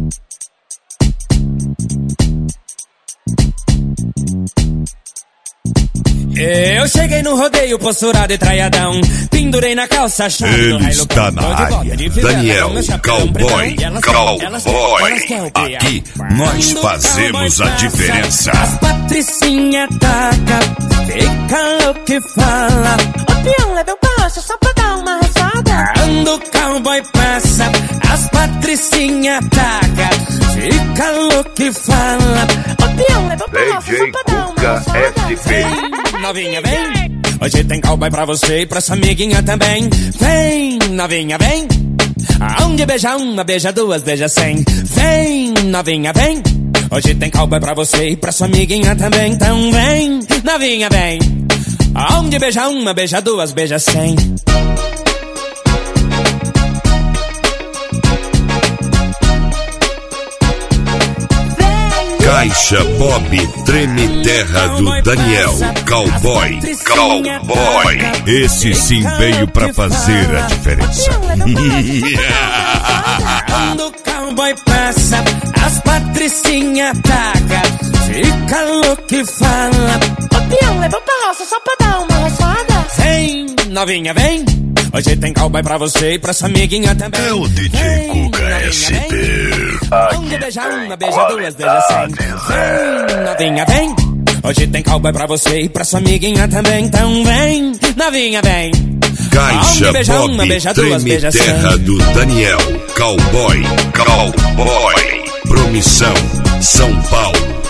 Eu cheguei no rodeio, posturado e traiadão, pendurei na calça, chave. Ele está na área. Daniel, cowboy. Aqui nós fazemos a diferença. As patricinha taca, fica louco e fala: ô peão, leva o passo só pra dar uma roçada. Quando o cowboy passa, as patricinha taca, fica louco e fala: ô peão, leva o passo DJ só pra dar uma roçada. FP. Novinha, vem. Hoje tem cowboy pra você e pra sua amiguinha também. Vem, novinha, vem. Aonde beija uma, beija duas, beija 100. Vem, novinha, vem. Hoje tem cowboy pra você e pra sua amiguinha também. Então vem, novinha, vem. Aonde beija uma, beija duas, beija 100. Caixa Bob Treme Terra do Daniel, cowboy. Esse sim veio pra fazer a diferença. Quando o cowboy passa, as patricinha taca, fica louco e fala: ô peão, leva pra roça só pra dar uma roçada. Vem, novinha, vem. Hoje tem cowboy pra você e pra sua amiguinha também. É o DJ Cuca SP. Onde beija uma, beija duas, beija 100. Vem, novinha, vem. Hoje tem cowboy pra você e pra sua amiguinha também. Então vem, novinha, vem. Caixa beija Bob uma, beija duas, Treme beija 100. Terra do Daniel, cowboy. Promissão, São Paulo.